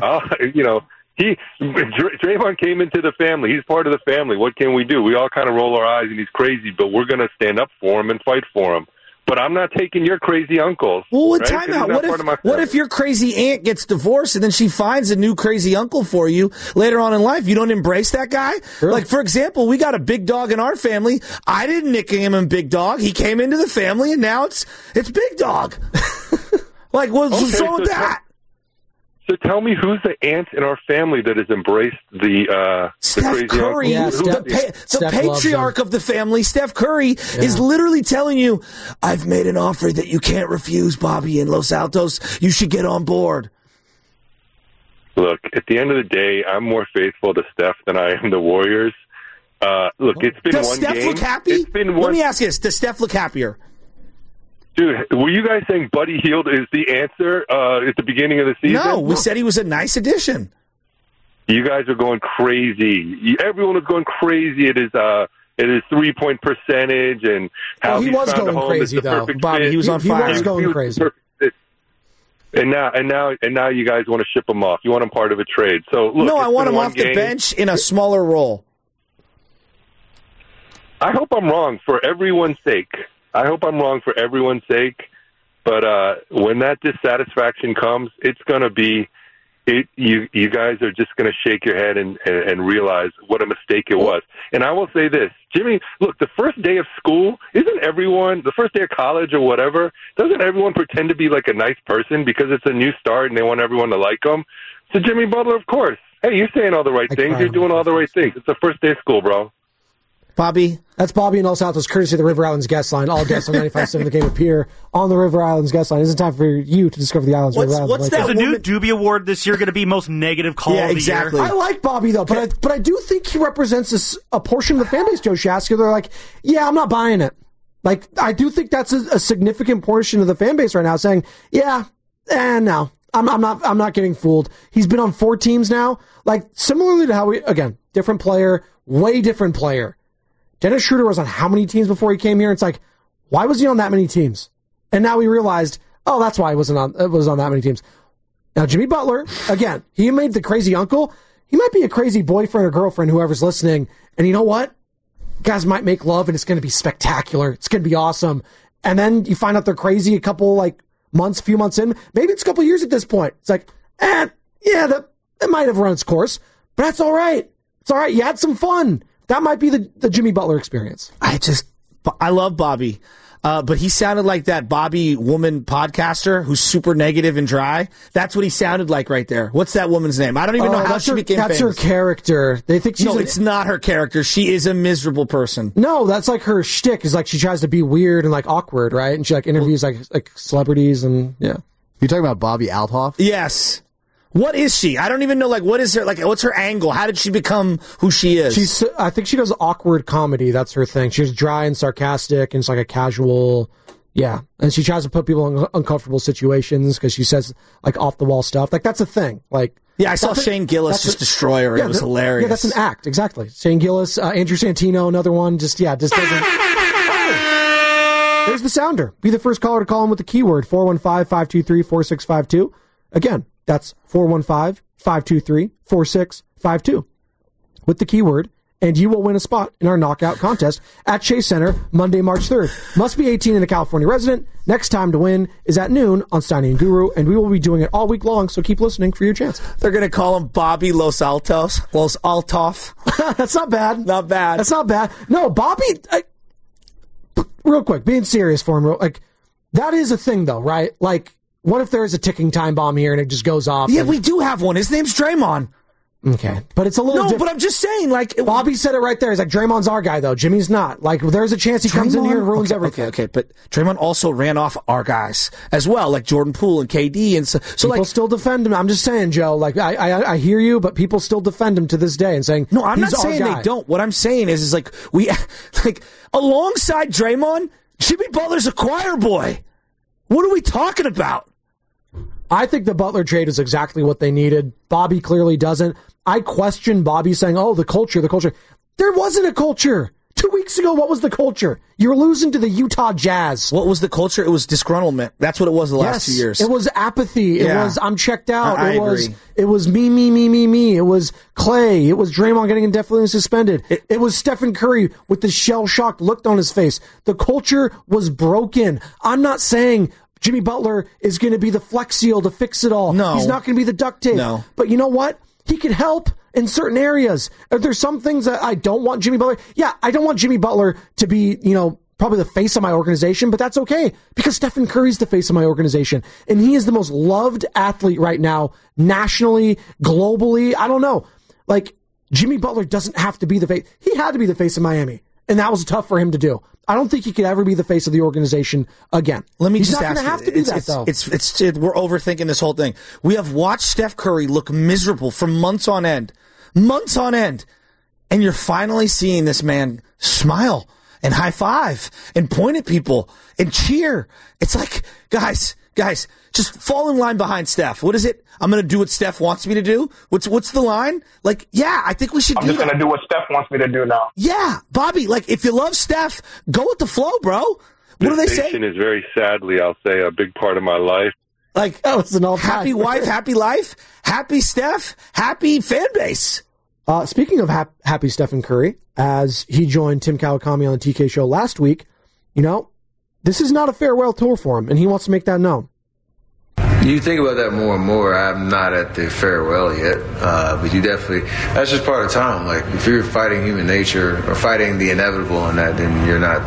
Draymond came into the family. He's part of the family. What can we do? We all kind of roll our eyes, and he's crazy, but we're going to stand up for him and fight for him. But I'm not taking your crazy uncles. Well, right? time out. What if your crazy aunt gets divorced and then she finds a new crazy uncle for you later on in life? You don't embrace that guy? Sure. Like, for example, we got a big dog in our family. I didn't nickname him Big Dog. He came into the family, and now it's Big Dog. Like, what's wrong with that? So tell me, who's the aunt in our family that has embraced the Steph Curry, the patriarch of the family. Steph Curry is literally telling you, "I've made an offer that you can't refuse, Bobby in Los Altos. You should get on board." Look, at the end of the day, I'm more faithful to Steph than I am the Warriors. It's been Does one Steph game. Look happy? It's been one. Let me ask you this: does Steph look happier? Dude, were you guys saying Buddy Hield is the answer at the beginning of the season? No, we said he was a nice addition. You guys are going crazy. Everyone is going crazy. It is 3-point percentage and how he was going crazy though. Bobby, he was on fire. He was going crazy. And now you guys want to ship him off. You want him part of a trade. So look, no, I want him off the bench in a smaller role. I hope I'm wrong for everyone's sake. But when that dissatisfaction comes, it's going to be you guys are just going to shake your head and realize what a mistake it was. And I will say this, Jimmy, look, the first day of school, the first day of college or whatever, doesn't everyone pretend to be like a nice person because it's a new start and they want everyone to like them? So Jimmy Butler, of course. Hey, you're saying all the right things. You're doing all the right things. It's the first day of school, bro. Bobby? That's Bobby in Los Altos, courtesy of the River Islands guest line. All guests on 95.7 The Game appear on the River Islands guest line. Isn't time for you to discover the islands. River Islands. Is the new Doobie Award this year going to be most negative call of the year? I like Bobby, though, but I do think he represents a portion of the fan base, Joe Shasky. They're like, yeah, I'm not buying it. Like, I do think that's a significant portion of the fan base right now saying, yeah, no. I'm not getting fooled. He's been on 4 teams now. Like, similarly to how different player, way different player. Dennis Schroeder was on how many teams before he came here? It's like, why was he on that many teams? And now we realized, that's why he was on that many teams. Now, Jimmy Butler, again, he made the crazy uncle. He might be a crazy boyfriend or girlfriend, whoever's listening. And you know what? Guys might make love and it's going to be spectacular. It's going to be awesome. And then you find out they're crazy a few months in. Maybe it's a couple years at this point. It's like, that might have run its course, but that's all right. It's all right. You had some fun. That might be the Jimmy Butler experience. I love Bobby, but he sounded like that Bobby woman podcaster who's super negative and dry. That's what he sounded like right there. What's that woman's name? I don't even know how she became famous. That's her character. They think she's it's not her character. She is a miserable person. No, that's like her shtick. Is like she tries to be weird and like awkward, right? And she like interviews like celebrities and yeah. You're talking about Bobby Althoff? Yes. What is she? I don't even know. Like, what is her? Like, what's her angle? How did she become who she is? I think she does awkward comedy. That's her thing. She's dry and sarcastic, and it's like a casual, And she tries to put people in uncomfortable situations because she says like off the wall stuff. Like that's a thing. Like I saw Shane Gillis just destroy her. It was hilarious. Yeah, that's an act. Exactly. Shane Gillis, Andrew Santino, another one. Just doesn't. There's the sounder. Be the first caller to call in with the keyword 415-523-4652. Again. That's 415-523-4652 with the keyword, and you will win a spot in our knockout contest at Chase Center Monday, March 3rd. Must be 18 and a California resident. Next time to win is at noon on Steiny and Guru, and we will be doing it all week long, so keep listening for your chance. They're going to call him Bobby Los Altos. Los Altoff. That's not bad. Not bad. That's not bad. No, Bobby, real quick, being serious for him, that is a thing, though, right? Like, what if there is a ticking time bomb here and it just goes off? Yeah, we do have one. His name's Draymond. Okay. But it's a little different. But I'm just saying, like... Bobby said it right there. He's like, Draymond's our guy, though. Jimmy's not. Like, there's a chance he comes in here and ruins everything. Okay. But Draymond also ran off our guys as well, like Jordan Poole and KD. And so people still defend him. I'm just saying, Joe, like, I hear you, but people still defend him to this day and saying, no, I'm not saying they don't. What I'm saying is like, alongside Draymond, Jimmy Butler's a choir boy. What are we talking about? I think the Butler trade is exactly what they needed. Bobby clearly doesn't. I question Bobby saying, oh, the culture. There wasn't a culture. 2 weeks ago, what was the culture? You're losing to the Utah Jazz. What was the culture? It was disgruntlement. That's what it was the last 2 years. It was apathy. It was I'm checked out. I agree. It was me. It was Clay. It was Draymond getting indefinitely suspended. It was Stephen Curry with the shell-shocked look on his face. The culture was broken. I'm not saying Jimmy Butler is going to be the Flex Seal to fix it all. No. He's not going to be the duct tape. No. But you know what? He could help in certain areas. There's some things that I don't want Jimmy Butler. Yeah, I don't want Jimmy Butler to be, probably the face of my organization, but that's okay because Stephen Curry's the face of my organization. And he is the most loved athlete right now, nationally, globally. I don't know. Like, Jimmy Butler doesn't have to be the face. He had to be the face of Miami, and that was tough for him to do. I don't think he could ever be the face of the organization again. Let me He's just not ask going to have to be that, though. We're overthinking this whole thing. We have watched Steph Curry look miserable for months on end, and you're finally seeing this man smile and high five and point at people and cheer. It's like, guys, just fall in line behind Steph. What is it? I'm going to do what Steph wants me to do. What's the line? Like, yeah, I think we should I'm just going to do what Steph wants me to do now. Yeah, Bobby, like, if you love Steph, go with the flow, bro. What do they say? This station is very sadly, I'll say, a big part of my life. Like, that was an all-time. Happy wife, happy life, happy Steph, happy fan base. Speaking of happy Stephen Curry, as he joined Tim Kawakami on the TK show last week, this is not a farewell tour for him, and he wants to make that known. You think about that more and more. I'm not at the farewell yet, but you definitely, that's just part of time. Like, if you're fighting human nature or fighting the inevitable in that, then you're not,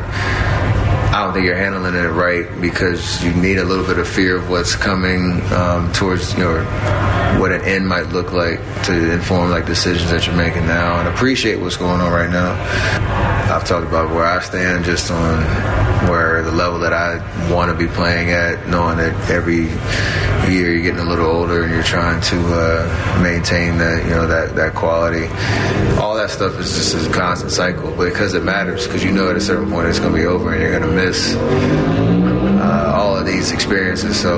I don't think you're handling it right because you need a little bit of fear of what's coming towards, what an end might look like to inform like decisions that you're making now and appreciate what's going on right now. I've talked about where I stand just on where the level that I want to be playing at, knowing that every year you're getting a little older and you're trying to maintain that, that quality. All that stuff is just a constant cycle, but because it matters, because at a certain point it's going to be over and you're going to miss all of these experiences. So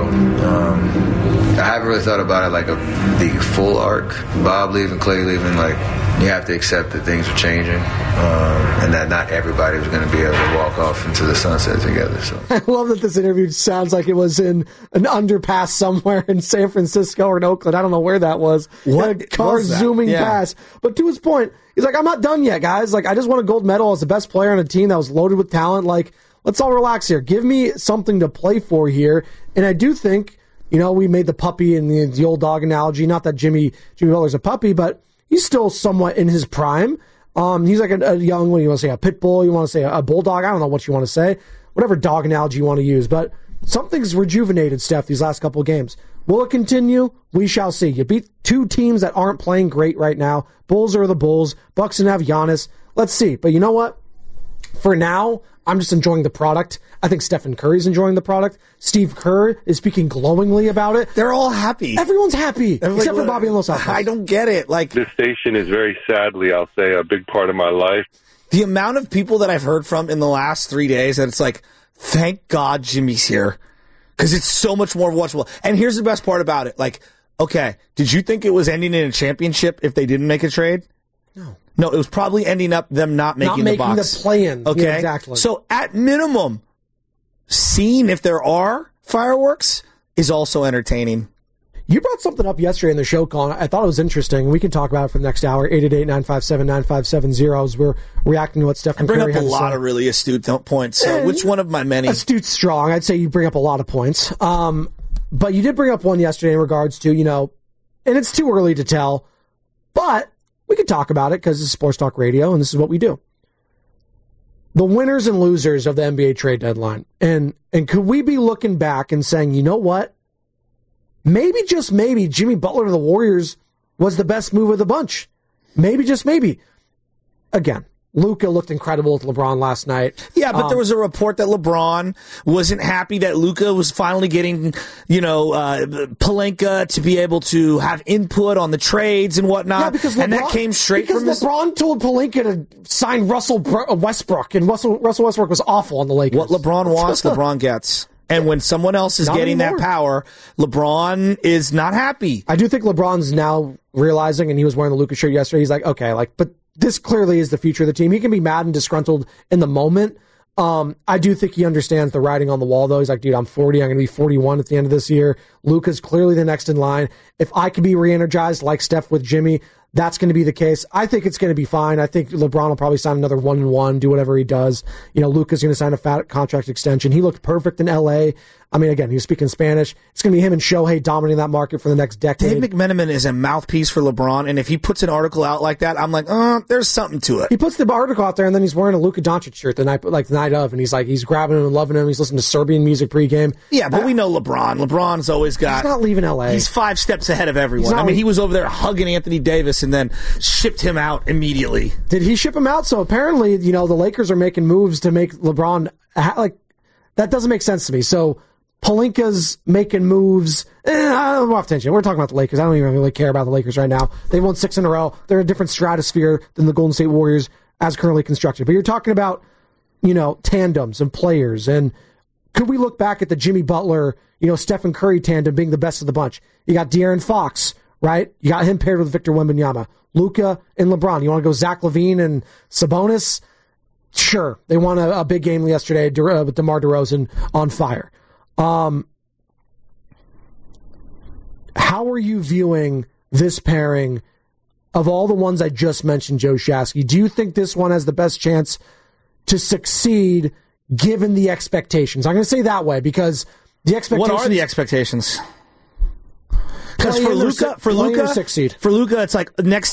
I haven't really thought about it like the full arc. Bob leaving, Clay leaving, like, you have to accept that things are changing and that not everybody was going to be able to walk off into the sunset together. So I love that this interview sounds like it was in an underpass somewhere in San Francisco or in Oakland. I don't know where that was. What car was that? zooming Yeah. past. But to his point, he's like, I'm not done yet, guys. Like, I just won a gold medal as the best player on a team that was loaded with talent. Like, let's all relax here. Give me something to play for here. And I do think, we made the puppy and the old dog analogy. Not that Jimmy Butler's a puppy, but he's still somewhat in his prime. He's like a young, what do you want to say, a pit bull? You want to say a bulldog? I don't know what you want to say. Whatever dog analogy you want to use. But something's rejuvenated Steph these last couple of games. Will it continue? We shall see. You beat two teams that aren't playing great right now. Bulls are the Bulls. Bucks and have Giannis. Let's see. But you know what? For now, I'm just enjoying the product. I think Stephen Curry's enjoying the product. Steve Kerr is speaking glowingly about it. They're all happy. Everyone's happy, except for Bobby and Los Altos. I don't get it. Like, This station is very sadly, I'll say, a big part of my life. the amount of people that I've heard from in the last 3 days that it's like, thank God Jimmy's here. Because it's so much more watchable. And here's the best part about it. Like, okay, did you think it was ending in a championship if they didn't make a trade? No, it was probably ending up them not making the box. the play-in. Okay, Yeah, exactly. So at minimum, seeing if there are fireworks is also entertaining. You brought something up yesterday in the show, Colin. I thought it was interesting. We can talk about it for the next hour. 888-957-9570 as we're reacting to what Stephen Curry Bring up had a to lot say. of really astute points. So which one of my many? Astute's strong. I'd say you bring up a lot of points. But you did bring up one yesterday in regards to, and it's too early to tell, but we could talk about it because it's Sports Talk Radio, and this is what we do. The winners and losers of the NBA trade deadline. And could we be looking back and saying, you know what? Maybe, just maybe, Jimmy Butler to the Warriors was the best move of the bunch. Maybe, just maybe. Again, Luka looked incredible with LeBron last night. Yeah, but there was a report that LeBron wasn't happy that Luka was finally getting, Pelinka to be able to have input on the trades and whatnot. Yeah, because and that came straight from LeBron told Pelinka to sign Russell Westbrook, and Russell Westbrook was awful on the Lakers. What LeBron wants, LeBron gets. And when someone else is getting that power, LeBron is not happy. I do think LeBron's now realizing, and he was wearing the Luka shirt yesterday, he's like, okay, but this clearly is the future of the team. He can be mad and disgruntled in the moment. I do think he understands the writing on the wall, though. He's like, dude, I'm 40. I'm going to be 41 at the end of this year. Luka's clearly the next in line. If I can be re-energized like Steph with Jimmy, that's going to be the case. I think it's going to be fine. I think LeBron will probably sign another 1-1, do whatever he does. Luka's going to sign a fat contract extension. He looked perfect in L.A. I mean, again, he was speaking Spanish. It's going to be him and Shohei dominating that market for the next decade. Dave McMenamin is a mouthpiece for LeBron, and if he puts an article out like that, I'm like, there's something to it. He puts the article out there, and then he's wearing a Luka Doncic shirt the night of, and he's grabbing him and loving him. He's listening to Serbian music pregame. Yeah, but we know LeBron. LeBron's always got... He's not leaving L.A. He's 5 steps ahead of everyone. He was over there hugging Anthony Davis and then shipped him out immediately. Did he ship him out? So apparently, the Lakers are making moves to make LeBron... that doesn't make sense to me. So... Pelinka's making moves. We're off tension. We're talking about the Lakers. I don't even really care about the Lakers right now. They won 6 in a row. They're in a different stratosphere than the Golden State Warriors as currently constructed. But you're talking about, tandems and players. And could we look back at the Jimmy Butler, Stephen Curry tandem being the best of the bunch? You got De'Aaron Fox, right? You got him paired with Victor Wembanyama. Luka and LeBron. You want to go Zach LaVine and Sabonis? Sure. They won a big game yesterday with DeMar DeRozan on fire. How are you viewing this pairing of all the ones I just mentioned, Joe Shasky? Do you think this one has the best chance to succeed given the expectations? I'm going to say that way because the expectations... What are the expectations? Because for Luka, succeed. For Luka, it's like next